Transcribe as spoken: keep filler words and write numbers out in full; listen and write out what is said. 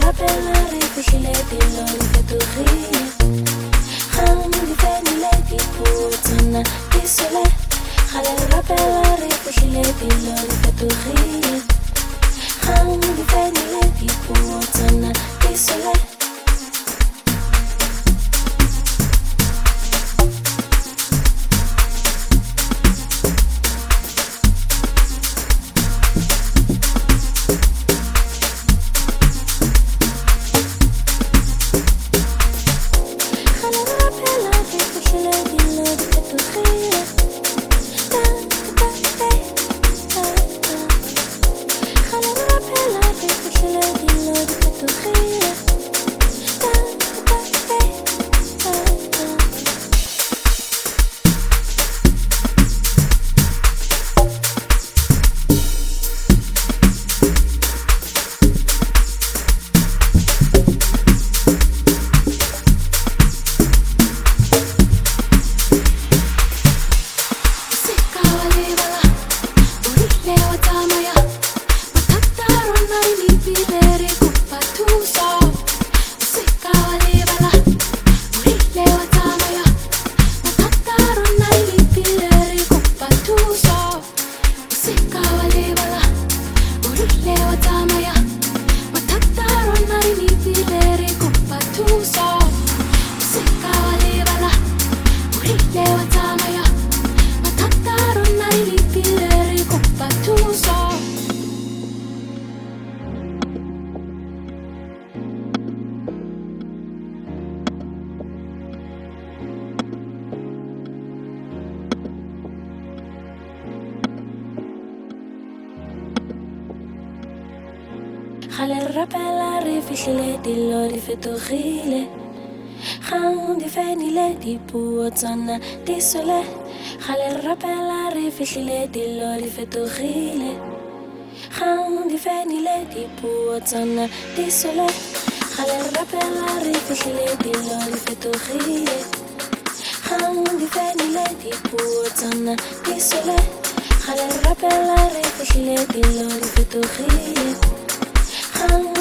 rappellare difficile dillo di fetturie Ham di feni le di puttana di sole Khale rappellare difficile dillo di fetturie Ham di feni le di puttana di sole Khale rappellare difficile dillo di fetturie Ham di feni le di puttana di sole Khale rappellare difficile dillo di fetturie Ham di feni le di puttana di sole Khale rappellare difficile dillo di fetturie Ham di feni le di puttana di sole Khale rappellare difficile dillo di fetturie Ham